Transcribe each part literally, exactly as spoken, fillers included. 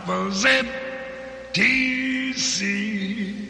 represent D C.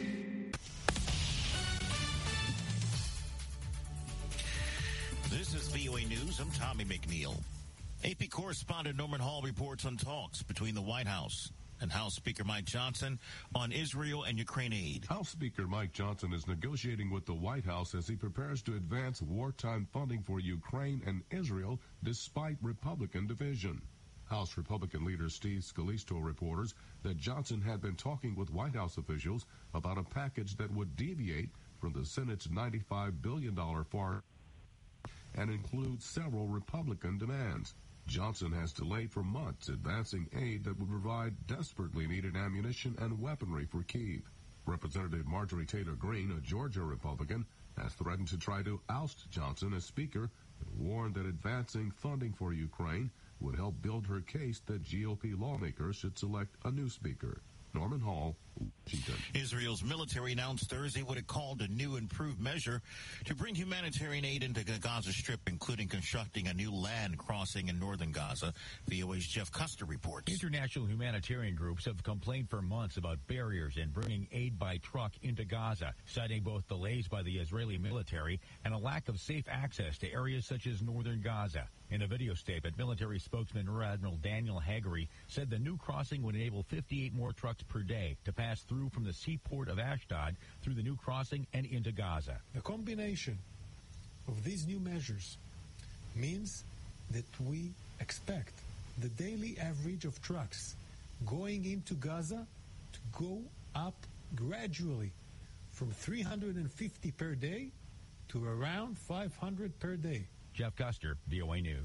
This is V O A News. I'm Tommy McNeil. A P correspondent Norman Hall reports on talks between the White House and House Speaker Mike Johnson on Israel and Ukraine aid. House Speaker Mike Johnson is negotiating with the White House as he prepares to advance wartime funding for Ukraine and Israel despite Republican division. House Republican leader Steve Scalise told reporters that Johnson had been talking with White House officials about a package that would deviate from the Senate's ninety-five billion dollars foreign and include several Republican demands. Johnson has delayed for months advancing aid that would provide desperately needed ammunition and weaponry for Kyiv. Representative Marjorie Taylor Greene, a Georgia Republican, has threatened to try to oust Johnson as Speaker and warned that advancing funding for Ukraine would help build her case that G O P lawmakers should select a new Speaker. Norman Hall, Washington. Israel's military announced Thursday what it called a new improved measure to bring humanitarian aid into the Gaza Strip, including constructing a new land crossing in northern Gaza. V O A's Jeff Custer reports. International humanitarian groups have complained for months about barriers in bringing aid by truck into Gaza, citing both delays by the Israeli military and a lack of safe access to areas such as northern Gaza. In a video statement, military spokesman Rear Admiral Daniel Haggerty said the new crossing would enable fifty-eight more trucks per day to pass through from the seaport of Ashdod through the new crossing and into Gaza. The combination of these new measures means that we expect the daily average of trucks going into Gaza to go up gradually from three hundred fifty per day to around five hundred per day. Jeff Custer, V O A News.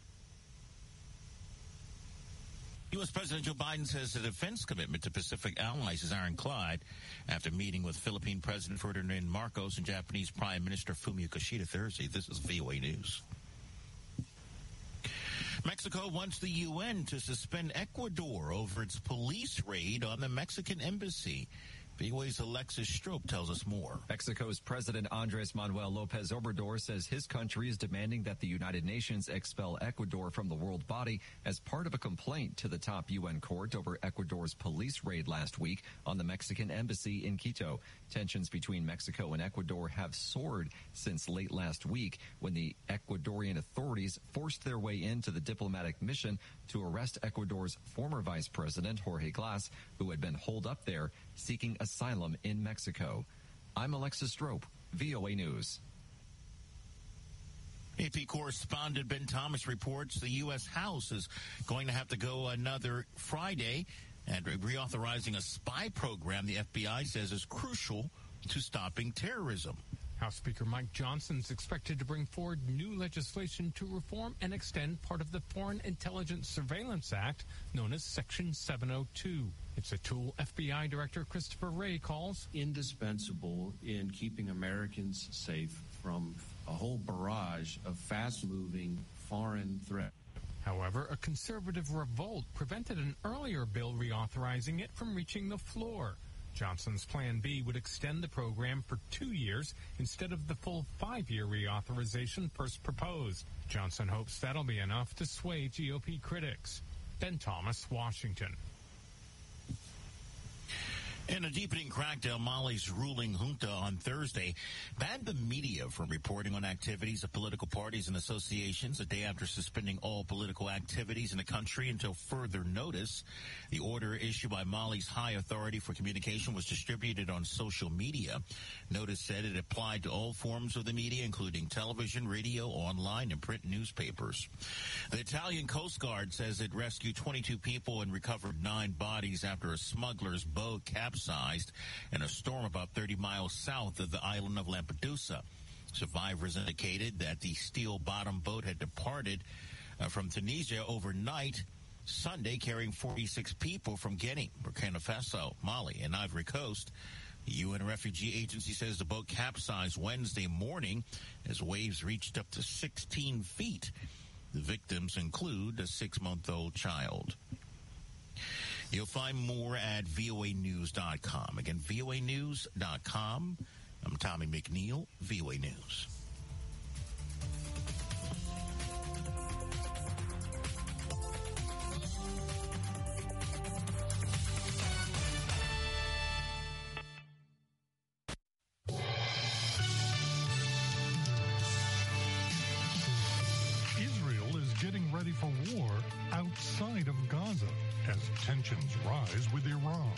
U S. President Joe Biden says the defense commitment to Pacific allies is ironclad after meeting with Philippine President Ferdinand Marcos and Japanese Prime Minister Fumio Kishida Thursday. This is V O A News. Mexico wants the U N to suspend Ecuador over its police raid on the Mexican embassy. V O A's Alexis Strope tells us more. Mexico's President Andres Manuel Lopez Obrador says his country is demanding that the United Nations expel Ecuador from the world body as part of a complaint to the top U N court over Ecuador's police raid last week on the Mexican embassy in Quito. Tensions between Mexico and Ecuador have soared since late last week when the Ecuadorian authorities forced their way into the diplomatic mission to arrest Ecuador's former vice president, Jorge Glass, who had been holed up there seeking asylum in Mexico. I'm Alexis Strope, V O A News. A P correspondent Ben Thomas reports the U S. House is going to have to go another Friday and reauthorizing a spy program the F B I says is crucial to stopping terrorism. House Speaker Mike Johnson is expected to bring forward new legislation to reform and extend part of the Foreign Intelligence Surveillance Act, known as Section seven oh two. It's a tool F B I Director Christopher Wray calls indispensable in keeping Americans safe from a whole barrage of fast-moving foreign threats. However, a conservative revolt prevented an earlier bill reauthorizing it from reaching the floor. Johnson's Plan B would extend the program for two years instead of the full five-year reauthorization first proposed. Johnson hopes that'll be enough to sway G O P critics. Ben Thomas, Washington. In a deepening crackdown, Mali's ruling junta on Thursday banned the media from reporting on activities of political parties and associations a day after suspending all political activities in the country until further notice. The order issued by Mali's High Authority for Communication was distributed on social media. Notice said it applied to all forms of the media, including television, radio, online, and print newspapers. The Italian Coast Guard says it rescued twenty-two people and recovered nine bodies after a smuggler's boat capsized in a storm about thirty miles south of the island of Lampedusa. Survivors indicated that the steel-bottomed boat had departed uh, from Tunisia overnight Sunday, carrying forty-six people from Guinea, Burkina Faso, Mali, and Ivory Coast. The U N Refugee Agency says the boat capsized Wednesday morning as waves reached up to sixteen feet. The victims include a six-month-old child. You'll find more at V O A news dot com. Again, V O A news dot com. I'm Tommy McNeil, V O A News. ready for war outside of Gaza as tensions rise with Iran.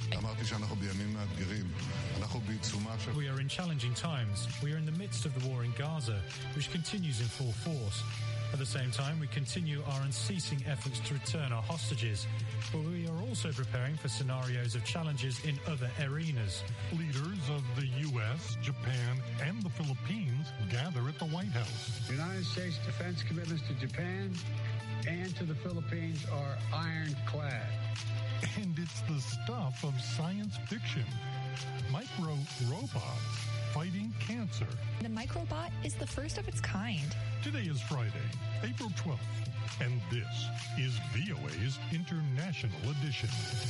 We are in challenging times. We are in the midst of the war in Gaza, which continues in full force. At the same time, we continue our unceasing efforts to return our hostages, but we are also preparing for scenarios of challenges in other arenas. Leaders of the U S, Japan, and the Philippines gather at the White House. The United States defense commitments to Japan and to the Philippines are ironclad. And it's the stuff of science fiction. Micro robots fighting cancer. The Microbot is the first of its kind. Today is Friday, April twelfth, and this is V O A's International Edition.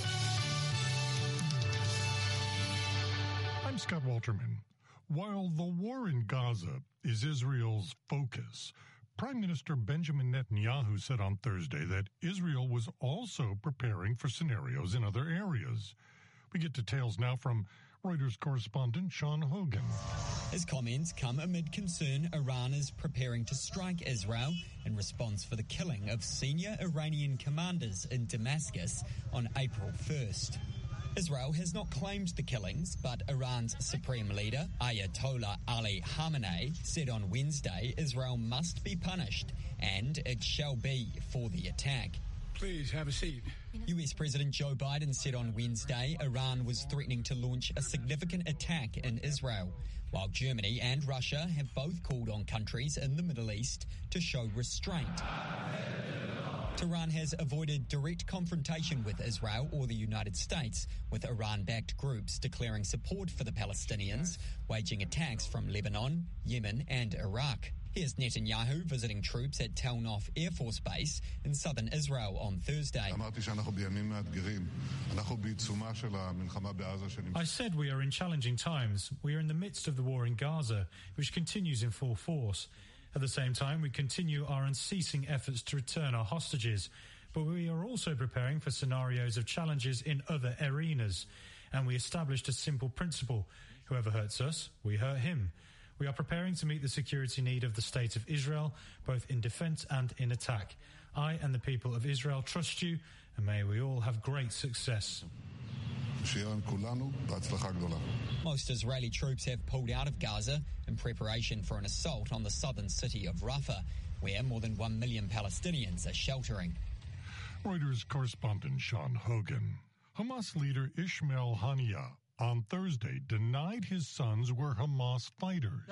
I'm Scott Walterman. While the war in Gaza is Israel's focus, Prime Minister Benjamin Netanyahu said on Thursday that Israel was also preparing for scenarios in other areas. We get details now from Reuters correspondent Sean Hogan. His comments come amid concern Iran is preparing to strike Israel in response for the killing of senior Iranian commanders in Damascus on April first. Israel has not claimed the killings, but Iran's supreme leader, Ayatollah Ali Khamenei, said on Wednesday Israel must be punished, and it shall be for the attack. Please have a seat. U S President Joe Biden said on Wednesday Iran was threatening to launch a significant attack in Israel, while Germany and Russia have both called on countries in the Middle East to show restraint. Tehran has avoided direct confrontation with Israel or the United States, with Iran-backed groups declaring support for the Palestinians, waging attacks from Lebanon, Yemen and Iraq. Here's Netanyahu visiting troops at Tel Nof Air Force Base in southern Israel on Thursday. I said we are in challenging times. We are in the midst of the war in Gaza, which continues in full force. At the same time, we continue our unceasing efforts to return our hostages, but we are also preparing for scenarios of challenges in other arenas. And we established a simple principle. Whoever hurts us, we hurt him. We are preparing to meet the security need of the State of Israel, both in defense and in attack. I and the people of Israel trust you, and may we all have great success. Most Israeli troops have pulled out of Gaza in preparation for an assault on the southern city of Rafah, where more than one million Palestinians are sheltering. Reuters correspondent Sean Hogan. Hamas leader Ismail Haniyeh on Thursday denied his sons were Hamas fighters.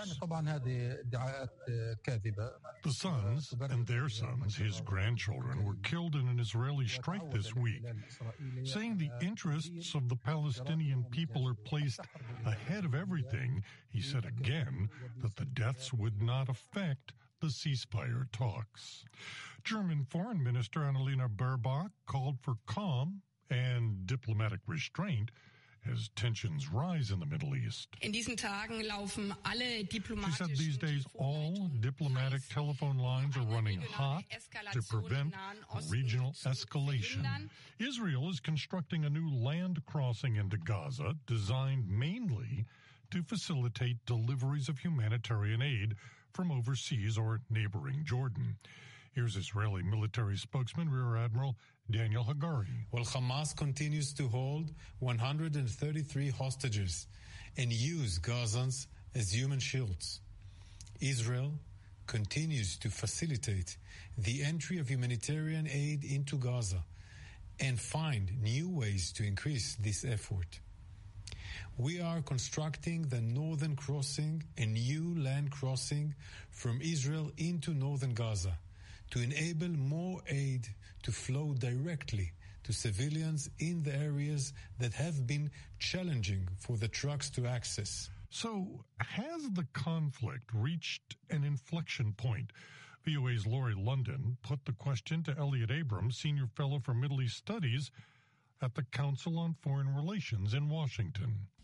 The sons and their sons, his grandchildren, were killed in an Israeli strike this week, saying the interests of the Palestinian people are placed ahead of everything. He said again that the deaths would not affect the ceasefire talks. German Foreign Minister Annalena Baerbock called for calm and diplomatic restraint as tensions rise in the Middle East. In diesen Tagen laufen alle She said these days all diplomatic telephone lines are running hot to prevent regional escalation. Israel is constructing a new land crossing into Gaza designed mainly to facilitate deliveries of humanitarian aid from overseas or neighboring Jordan. Here's Israeli military spokesman Rear Admiral Daniel Hagari. While Hamas continues to hold one hundred thirty-three hostages and use Gazans as human shields, Israel continues to facilitate the entry of humanitarian aid into Gaza and find new ways to increase this effort. We are constructing the northern crossing, a new land crossing from Israel into northern Gaza, to enable more aid to flow directly to civilians in the areas that have been challenging for the trucks to access. So, has the conflict reached an inflection point? V O A's Laurie London put the question to Elliot Abrams, Senior Fellow for Middle East Studies at the Council on Foreign Relations in Washington.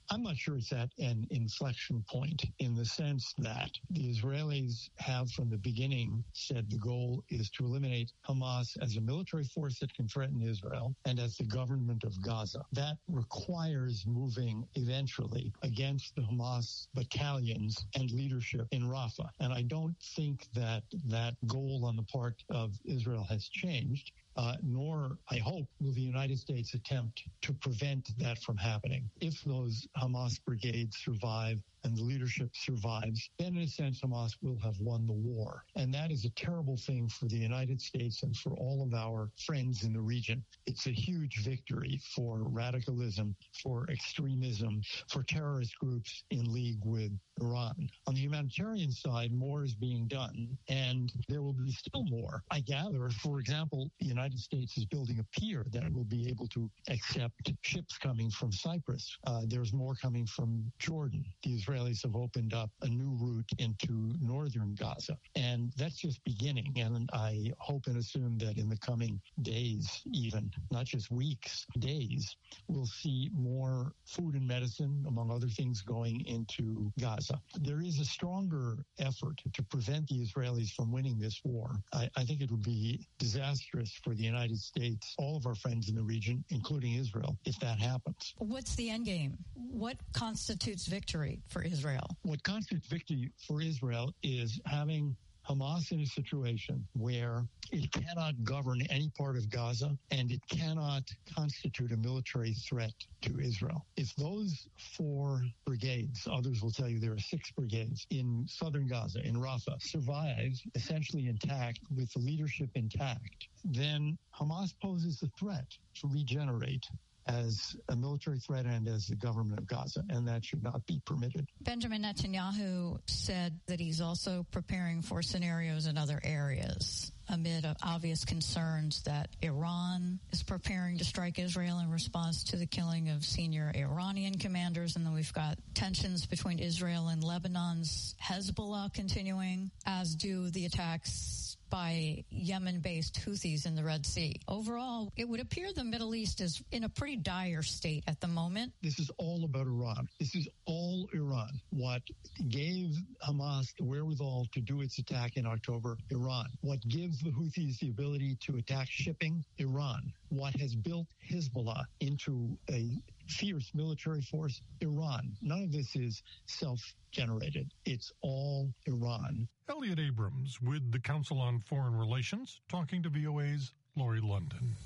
I'm not sure it's at an inflection point in the sense that the Israelis have from the beginning said the goal is to eliminate Hamas as a military force that can threaten Israel and as the government of Gaza. That requires moving eventually against the Hamas battalions and leadership in Rafah. And I don't think that that goal on the part of Israel has changed. Uh, nor, I hope, will the United States attempt to prevent that from happening. If those Hamas brigades survive and the leadership survives, then in a sense Hamas will have won the war. And that is a terrible thing for the United States and for all of our friends in the region. It's a huge victory for radicalism, for extremism, for terrorist groups in league with Iran. On the humanitarian side, more is being done, and there will be still more. I gather, for example, the United States is building a pier that will be able to accept ships coming from Cyprus. Uh, there's more coming from Jordan. The Israelis have opened up a new route into northern Gaza, and that's just beginning. And I hope and assume that in the coming days, even, not just weeks, days, we'll see more food and medicine, among other things, going into Gaza. There is a stronger effort to prevent the Israelis from winning this war. I, I think it would be disastrous for the United States, all of our friends in the region, including Israel, if that happens. What's the end game? What constitutes victory for Israel? What constitutes victory for Israel is having Hamas in a situation where it cannot govern any part of Gaza and it cannot constitute a military threat to Israel. If those four brigades, others will tell you there are six brigades in southern Gaza, in Rafah, survive essentially intact with the leadership intact, then Hamas poses a threat to regenerate as a military threat and as the government of Gaza, and that should not be permitted. Benjamin Netanyahu said that he's also preparing for scenarios in other areas amid obvious concerns that Iran is preparing to strike Israel in response to the killing of senior Iranian commanders. And then we've got tensions between Israel and Lebanon's Hezbollah continuing, as do the attacks by Yemen-based Houthis in the Red Sea. Overall, it would appear the Middle East is in a pretty dire state at the moment. This is all about Iran. This is all Iran. What gave Hamas the wherewithal to do its attack in October? Iran. What gives the Houthis the ability to attack shipping? Iran. What has built Hezbollah into a fierce military force? Iran. None of this is self-generated. It's all Iran. Elliot Abrams with the Council on Foreign Relations, talking to V O A's Laurie London.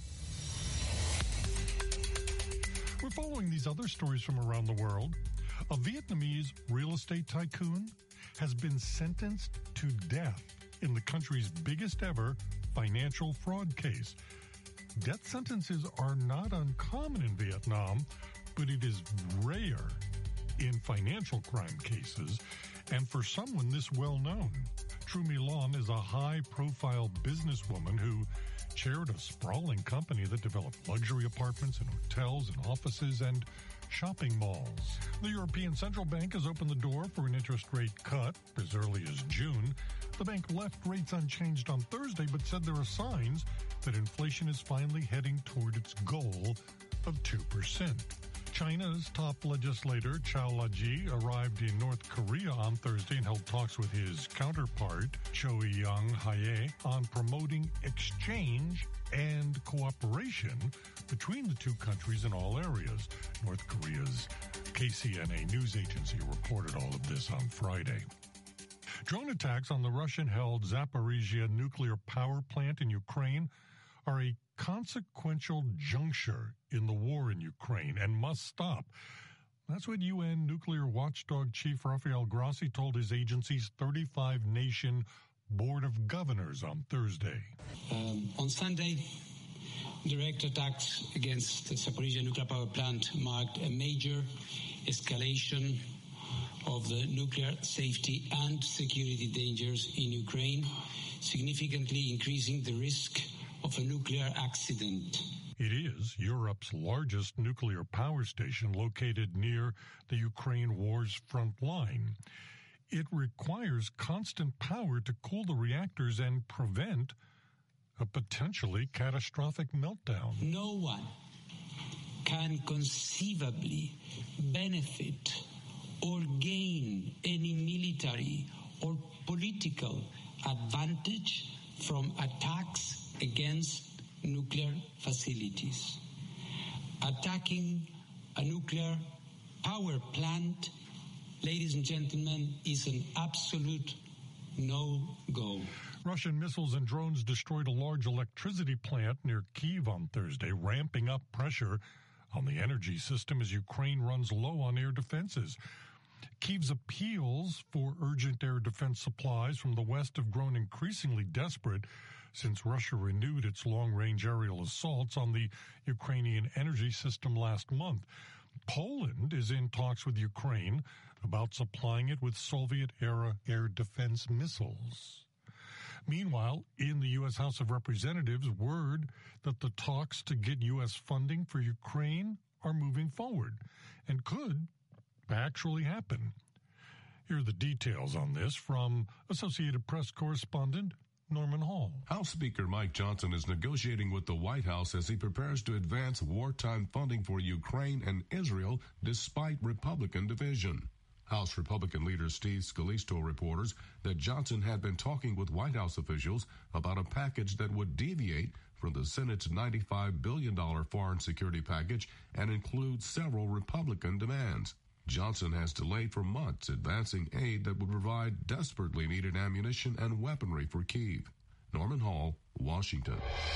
We're following these other stories from around the world. A Vietnamese real estate tycoon has been sentenced to death in the country's biggest ever financial fraud case. Death sentences are not uncommon in Vietnam, but it is rare in financial crime cases, and for someone this well-known. True My Loan is a high-profile businesswoman who chaired a sprawling company that developed luxury apartments and hotels and offices and shopping malls. The European Central Bank has opened the door for an interest rate cut as early as June. The bank left rates unchanged on Thursday, but said there are signs that inflation is finally heading toward its goal of two percent. China's top legislator, Chao Laji, arrived in North Korea on Thursday and held talks with his counterpart, Choi Young-hae, on promoting exchange and cooperation between the two countries in all areas. North Korea's K C N A news agency reported all of this on Friday. Drone attacks on the Russian-held Zaporizhia nuclear power plant in Ukraine are a consequential juncture in the war in Ukraine and must stop. That's what U N nuclear watchdog chief Rafael Grossi told his agency's thirty-five nation Board of Governors on Thursday. Um, on Sunday, direct attacks against the Zaporizhia nuclear power plant marked a major escalation of the nuclear safety and security dangers in Ukraine, significantly increasing the risk of a nuclear accident. It is Europe's largest nuclear power station located near the Ukraine war's front line. It requires constant power to cool the reactors and prevent a potentially catastrophic meltdown. No one can conceivably benefit or gain any military or political advantage from attacks against nuclear facilities. Attacking a nuclear power plant, ladies and gentlemen, is an absolute no-go. Russian missiles and drones destroyed a large electricity plant near Kyiv on Thursday, ramping up pressure on the energy system as Ukraine runs low on air defenses. Kyiv's appeals for urgent air defense supplies from the West have grown increasingly desperate since Russia renewed its long-range aerial assaults on the Ukrainian energy system last month. Poland is in talks with Ukraine about supplying it with Soviet-era air defense missiles. Meanwhile, in the U S. House of Representatives, word that the talks to get U S funding for Ukraine are moving forward and could actually happen. Here are the details on this from Associated Press correspondent Norman Hall. House Speaker Mike Johnson is negotiating with the White House as he prepares to advance wartime funding for Ukraine and Israel despite Republican division. House Republican leader Steve Scalise told reporters that Johnson had been talking with White House officials about a package that would deviate from the Senate's ninety-five billion dollars foreign security package and include several Republican demands. Johnson has delayed for months advancing aid that would provide desperately needed ammunition and weaponry for Kyiv. Norman Hall, Washington.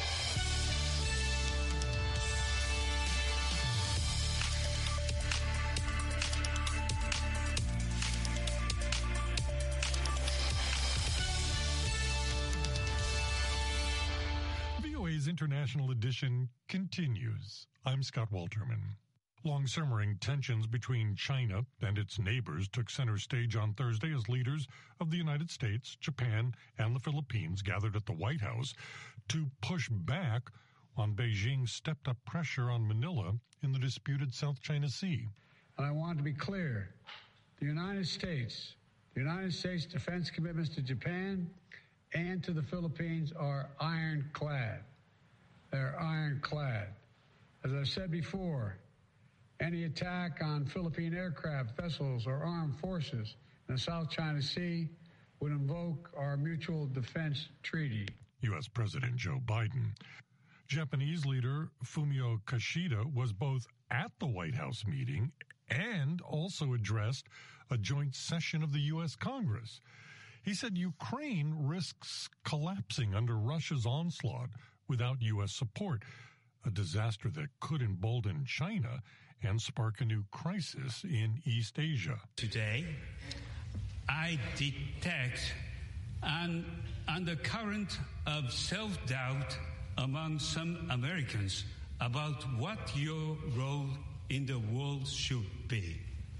V O A's International Edition continues. I'm Scott Walterman. Long-simmering tensions between China and its neighbors took center stage on Thursday as leaders of the United States, Japan, and the Philippines gathered at the White House to push back on Beijing's stepped-up pressure on Manila in the disputed South China Sea. And I want to be clear, the United States, the United States defense commitments to Japan and to the Philippines are ironclad. They're ironclad. As I've said before, any attack on Philippine aircraft, vessels, or armed forces in the South China Sea would invoke our Mutual Defense Treaty. U S. President Joe Biden. Japanese leader Fumio Kishida was both at the White House meeting and also addressed a joint session of the U S. Congress. He said Ukraine risks collapsing under Russia's onslaught without U S support, a disaster that could embolden China and spark a new crisis in East Asia. Today, I detect an undercurrent of self-doubt among some Americans about what your role in the world should be.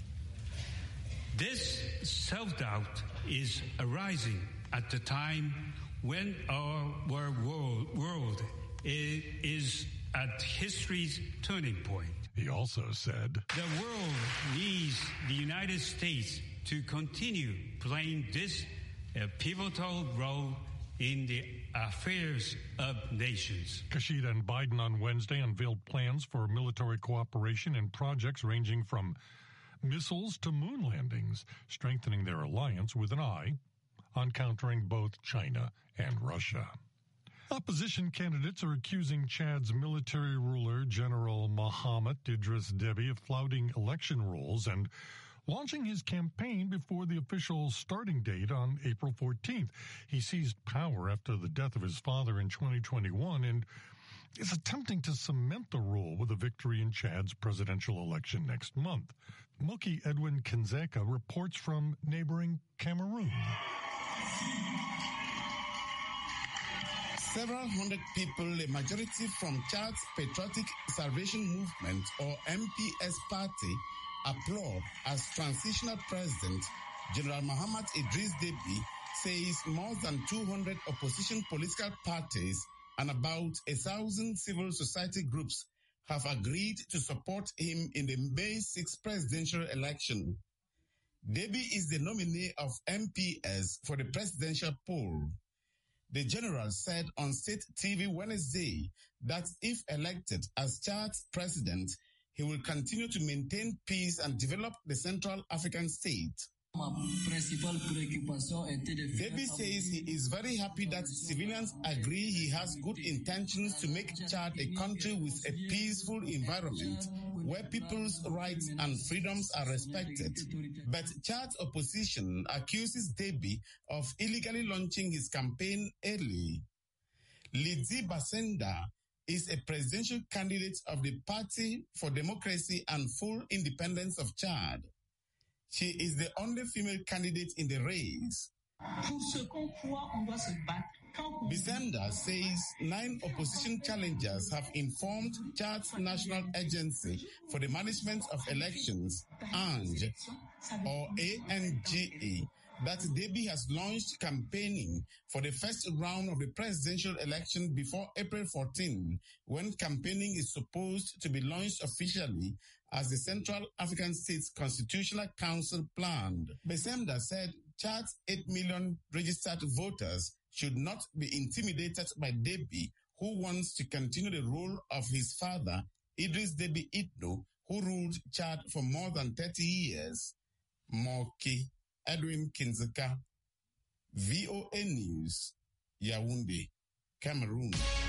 This self-doubt is arising at the time when our world, world is at history's turning point. He also said, the world needs the United States to continue playing this uh, pivotal role in the affairs of nations. Kishida and Biden on Wednesday unveiled plans for military cooperation in projects ranging from missiles to moon landings, strengthening their alliance with an eye on countering both China and Russia. Opposition candidates are accusing Chad's military ruler, General Mohamed Idris Deby, of flouting election rules and launching his campaign before the official starting date on April fourteenth. He seized power after the death of his father in twenty twenty-one and is attempting to cement the rule with a victory in Chad's presidential election next month. Moki Edwin Kinzeka reports from neighboring Cameroon. Several hundred people, a majority from Chad's Patriotic Salvation Movement, or M P S party, applaud as transitional president General Mohamed Idris Deby says more than two hundred opposition political parties and about a thousand civil society groups have agreed to support him in the May sixth presidential election. Deby is the nominee of M P S for the presidential poll. The general said on State T V Wednesday that if elected as Chad's president, he will continue to maintain peace and develop the Central African state. Deby says he is very happy that civilians agree he has good intentions to make Chad a country with a peaceful environment where people's rights and freedoms are respected. But Chad's opposition accuses Deby of illegally launching his campaign early. Lydie Basenda is a presidential candidate of the Party for Democracy and Full Independence of Chad. She is the only female candidate in the race. Basenda says nine opposition challengers have informed Chad's National Agency for the Management of Elections, A N G E, or A N G E, that Deby has launched campaigning for the first round of the presidential election before April fourteenth, when campaigning is supposed to be launched officially as the Central African States Constitutional Council planned. Basenda said Chad's eight million registered voters should not be intimidated by Deby, who wants to continue the role of his father, Idris Deby Itno, who ruled Chad for more than thirty years. Moki Edwin Kinzeka, V O A News, Yaoundé, Cameroon.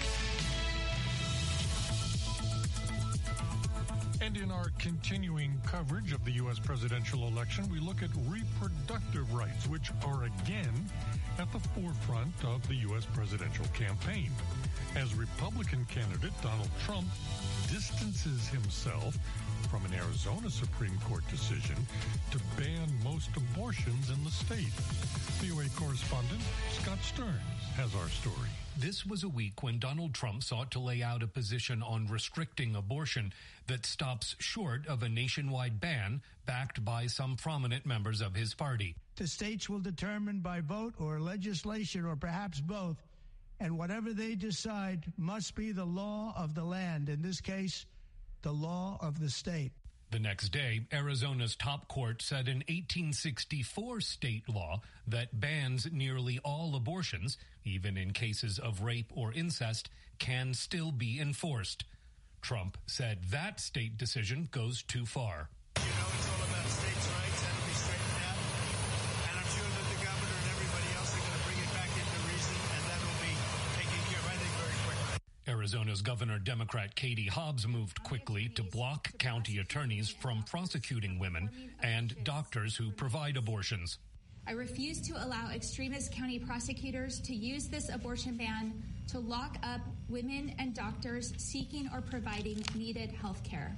And in our continuing coverage of the U S presidential election, we look at reproductive rights, which are again at the forefront of the U S presidential campaign. As Republican candidate Donald Trump distances himself from an Arizona Supreme Court decision to ban most abortions in the state. V O A correspondent Scott Stearns has our story. This was a week when Donald Trump sought to lay out a position on restricting abortion that stops short of a nationwide ban backed by some prominent members of his party. The states will determine by vote or legislation or perhaps both, and whatever they decide must be the law of the land, in this case, the law of the state. The next day, Arizona's top court said an eighteen sixty-four state law that bans nearly all abortions, even in cases of rape or incest, can still be enforced. Trump said that state decision goes too far. You know, it's all about states' rights and to be straightened out. And I'm sure that the governor and everybody else are going to bring it back into reason, and that will be taken care of, I think, very quickly. Arizona's Governor Democrat Katie Hobbs moved quickly to block county attorneys from prosecuting women and doctors who provide abortions. I refuse to allow extremist county prosecutors to use this abortion ban to lock up women and doctors seeking or providing needed health care.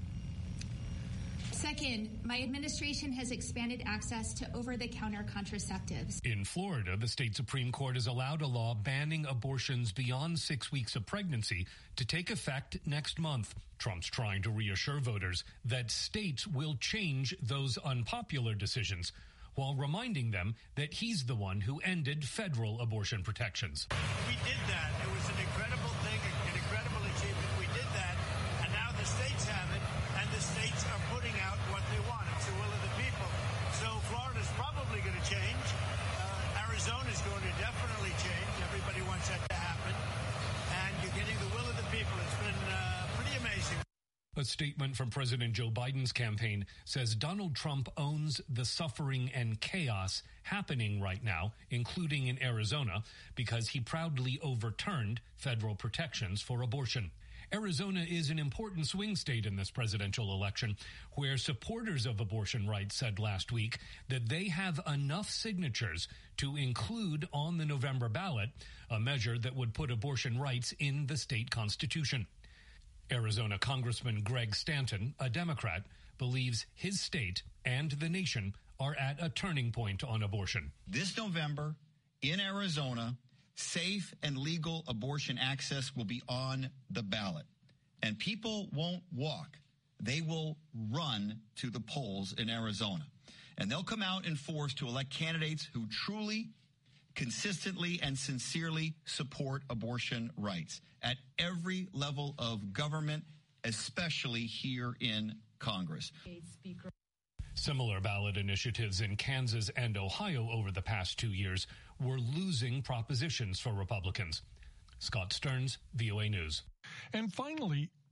Second, my administration has expanded access to over-the-counter contraceptives. In Florida, the state Supreme Court has allowed a law banning abortions beyond six weeks of pregnancy to take effect next month. Trump's trying to reassure voters that states will change those unpopular decisions, while reminding them that he's the one who ended federal abortion protections. We did that. It was an incredible thing, an incredible achievement. We did that, and now the states have it, and the states are putting out what they want. It's the will of the people. So Florida's probably going to change. Uh, Arizona's going to definitely change. Everybody wants that to happen. And you're getting the will of the people. It's been uh, pretty amazing. A statement from President Joe Biden's campaign says Donald Trump owns the suffering and chaos happening right now, including in Arizona, because he proudly overturned federal protections for abortion. Arizona is an important swing state in this presidential election, where supporters of abortion rights said last week that they have enough signatures to include on the November ballot a measure that would put abortion rights in the state constitution. Arizona Congressman Greg Stanton, a Democrat, believes his state and the nation are at a turning point on abortion. This November, in Arizona, safe and legal abortion access will be on the ballot. And people won't walk. They will run to the polls in Arizona. And they'll come out in force to elect candidates who truly, consistently, and sincerely support abortion rights at every level of government, especially here in Congress. Similar ballot initiatives in Kansas and Ohio over the past two years were losing propositions for Republicans. Scott Stearns, V O A News. And finally,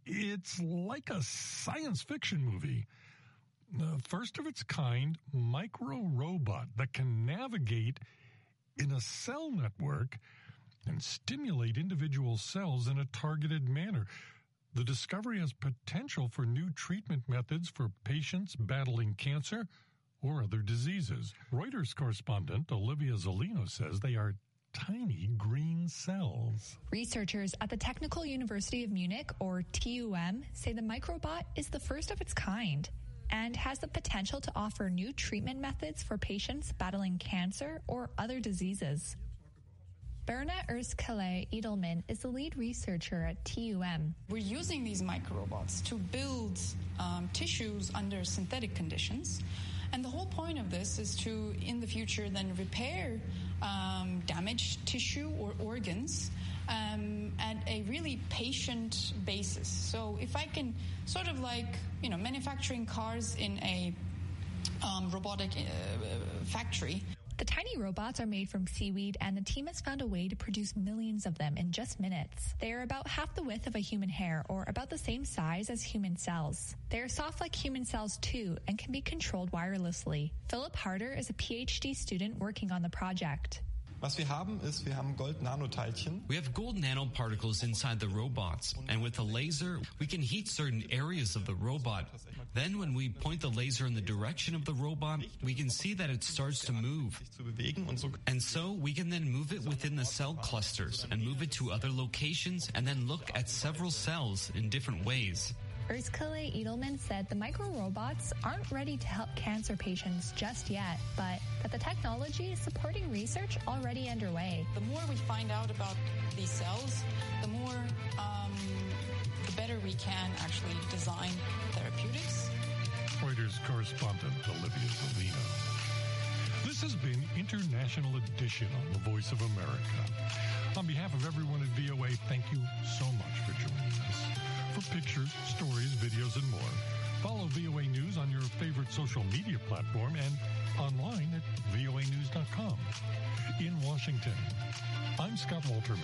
It's like a science fiction movie. The first of its kind micro-robot that can navigate in a cell network and stimulate individual cells in a targeted manner. The discovery has potential for new treatment methods for patients battling cancer or other diseases. Reuters correspondent Olivia Zolino says they are tiny green cells. Researchers at the Technical University of Munich, or T U M, say the microbot is the first of its kind and has the potential to offer new treatment methods for patients battling cancer or other diseases. Berna Erskale Edelman is the lead researcher at T U M. We're using these microrobots to build um, tissues under synthetic conditions. And the whole point of this is to, in the future, then repair um, damaged tissue or organs um, at a really patient basis. So if I can sort of like, you know, manufacturing cars in a um, robotic uh, factory. The tiny robots are made from seaweed, and the team has found a way to produce millions of them in just minutes. They are about half the width of a human hair, or about the same size as human cells. They are soft like human cells too, and can be controlled wirelessly. Philip Harder is a PhD student working on the project. Was wir haben ist, wir haben Gold-Nanoteilchen. We have gold nanoparticles inside the robots, and with a laser, we can heat certain areas of the robot. Then when we point the laser in the direction of the robot, we can see that it starts to move. And so we can then move it within the cell clusters and move it to other locations and then look at several cells in different ways. Erskale Edelman said the micro-robots aren't ready to help cancer patients just yet, but that the technology is supporting research already underway. The more we find out about these cells, the more, um, the better we can actually design therapeutics. Reuters correspondent Olivia Zolino. This has been International Edition on The Voice of America. On behalf of everyone at V O A, thank you so much for joining us. For pictures, stories, videos, and more, follow V O A News on your favorite social media platform and online at V O A news dot com. In Washington, I'm Scott Walterman.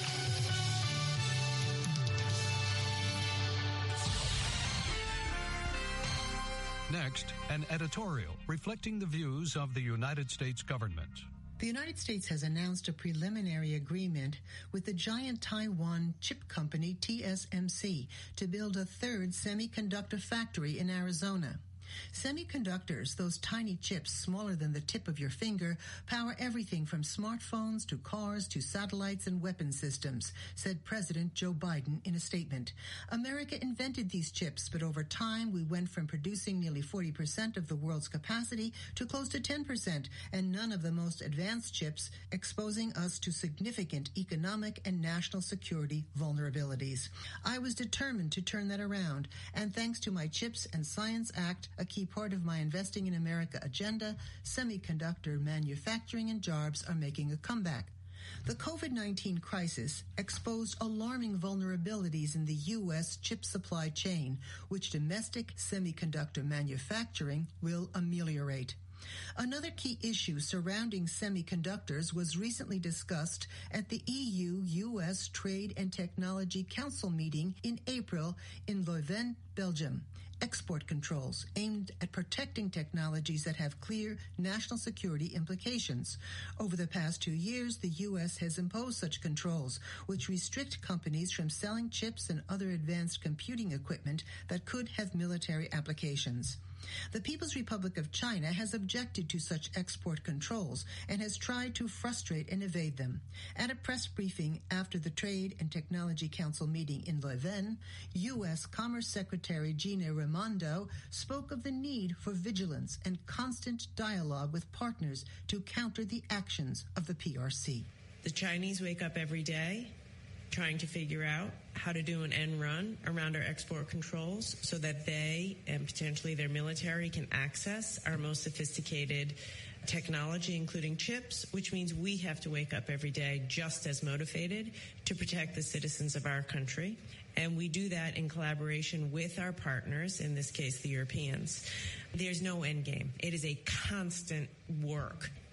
Next, an editorial reflecting the views of the United States government. The United States has announced a preliminary agreement with the giant Taiwan chip company T S M C to build a third semiconductor factory in Arizona. Semiconductors, those tiny chips smaller than the tip of your finger, power everything from smartphones to cars to satellites and weapon systems, said President Joe Biden in a statement. America invented these chips, but over time we went from producing nearly forty percent of the world's capacity to close to ten percent, and none of the most advanced chips, exposing us to significant economic and national security vulnerabilities. I was determined to turn that around, and thanks to my CHIPS and Science Act, a key part of my Investing in America agenda, semiconductor manufacturing and jobs are making a comeback. The COVID nineteen crisis exposed alarming vulnerabilities in the U S chip supply chain, which domestic semiconductor manufacturing will ameliorate. Another key issue surrounding semiconductors was recently discussed at the E U U S Trade and Technology Council meeting in April in Leuven, Belgium. Export controls aimed at protecting technologies that have clear national security implications. Over the past two years, the U S has imposed such controls, which restrict companies from selling chips and other advanced computing equipment that could have military applications. The People's Republic of China has objected to such export controls and has tried to frustrate and evade them. At a press briefing after the Trade and Technology Council meeting in Leuven, U S Commerce Secretary Gina Raimondo spoke of the need for vigilance and constant dialogue with partners to counter the actions of the P R C. The Chinese wake up every day trying to figure out how to do an end run around our export controls so that they and potentially their military can access our most sophisticated technology, including chips, which means we have to wake up every day just as motivated to protect the citizens of our country. And we do that in collaboration with our partners, in this case, the Europeans. There's no end game. It is a constant work.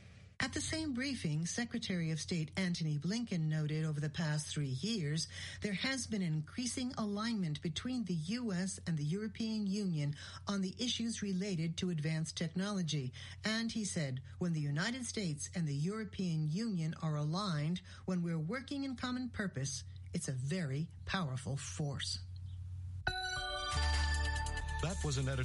At the same briefing, Secretary of State Antony Blinken noted over the past three years, there has been an increasing alignment between the U S and the European Union on the issues related to advanced technology. And he said, when the United States and the European Union are aligned, when we're working in common purpose, it's a very powerful force. That was an editorial.